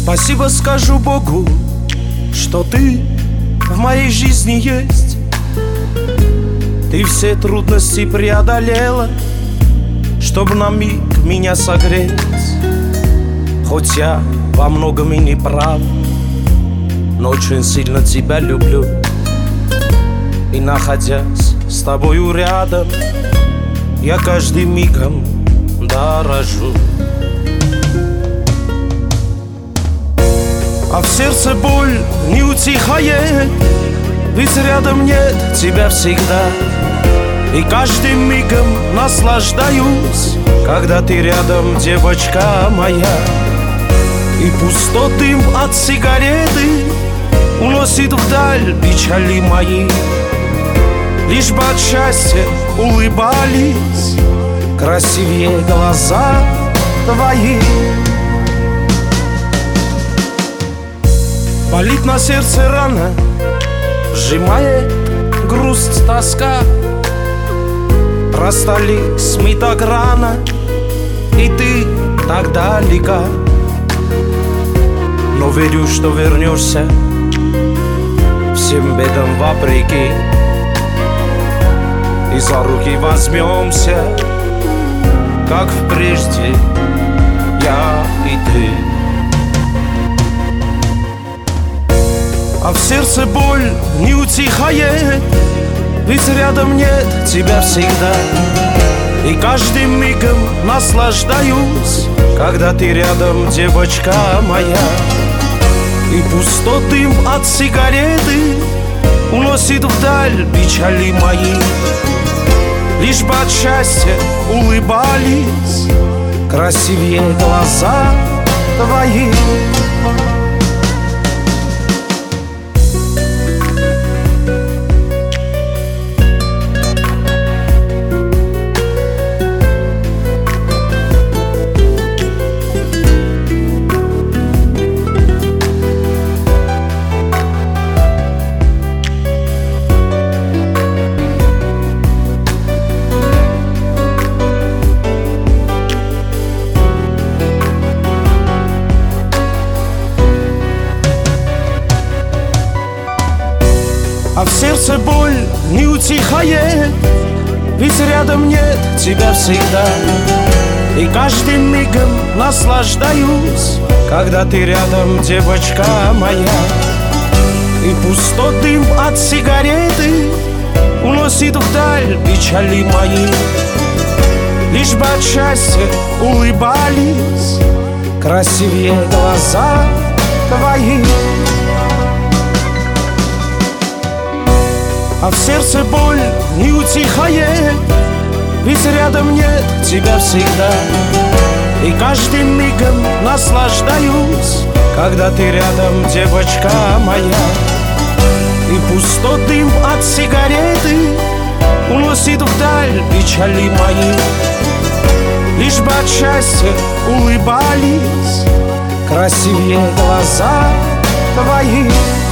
Спасибо скажу Богу, что ты в моей жизни есть. Ты все трудности преодолела, чтобы на миг меня согреть. Хоть я во многом и не прав, но очень сильно тебя люблю. И находясь с тобою рядом, я каждым мигом дорожу. А в сердце боль не утихает, ведь рядом нет тебя всегда. И каждым мигом наслаждаюсь, когда ты рядом, девочка моя. И пустой дым от сигареты уносит вдаль печали мои. Лишь бы от счастья улыбались красивее глаза твои. Болит на сердце рана, сжимает грусть, тоска. Расстались мы так рано, и ты так далека. Но верю, что вернешься всем бедам вопреки. И за руки возьмемся, как прежде, я и ты. А в сердце боль не утихает, ведь рядом нет тебя всегда. И каждым мигом наслаждаюсь, когда ты рядом, девочка моя. И пустой дым от сигареты уносит вдаль печали мои. Лишь бы от счастья улыбались красивее глаза твои. А в сердце боль не утихает, ведь рядом нет тебя всегда. И каждым мигом наслаждаюсь, когда ты рядом, девочка моя. И пустой дым от сигареты уносит вдаль печали мои. Лишь бы от счастья улыбались красивее глаза твои. А в сердце боль не утихает, ведь рядом нет тебя всегда. И каждым мигом наслаждаюсь, когда ты рядом, девочка моя. И пустой дым от сигареты уносит вдаль печали мои. Лишь бы от счастья улыбались красивее глаза твои.